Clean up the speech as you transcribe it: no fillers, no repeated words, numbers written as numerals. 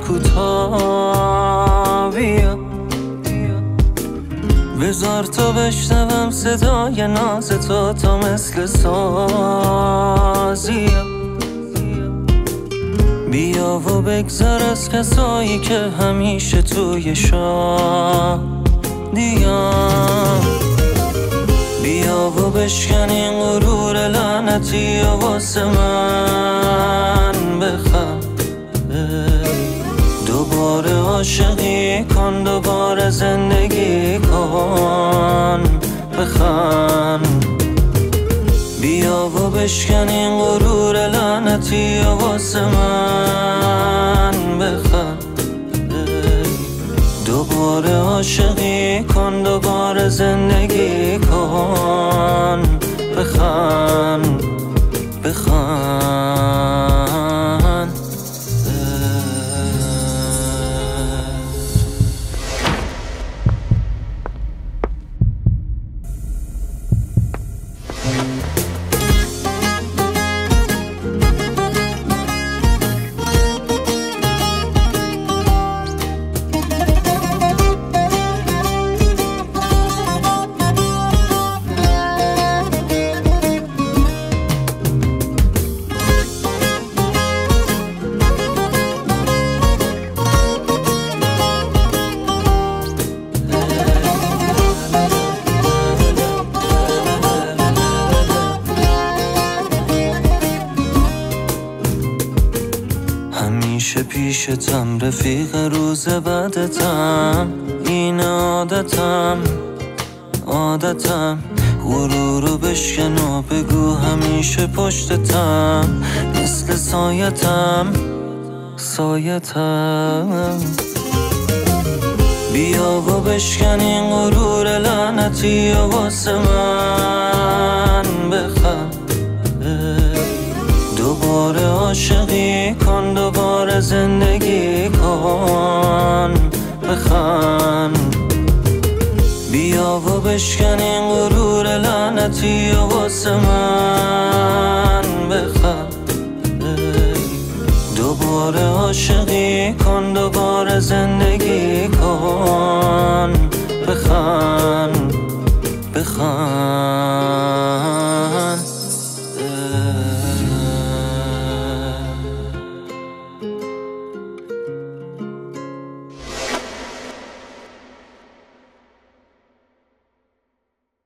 کوتاه بیا، بذار تو بشنوم صدای ناز تو تا مثل سازیا. بیا و بگذر از کسایی که همیشه توی شادیان. بیا و بشکن این غرور لعنتی و واسه من بخند. دوباره عاشقی کن، دوباره زندگی کن، بخند. بیا و بشکن این غرور لعنتی و واسه من بخند. دوباره عاشقی کن، دوباره زندگی کن، بخند، بخند. همیشه پیشتم رفیق روز بعدتم، این عادتم. غرورو بشکن و بگو همیشه پشتتم، مثل سایتم. بیا و بشکن این غرور لعنتی و واسه من بخند. دوباره عاشقی کن، دوباره زندگی کن، بخند. بیا و بشکن این غرور لعنتی و واسه من بخند. دوباره عاشقی کن، دوباره زندگی کن، بخند.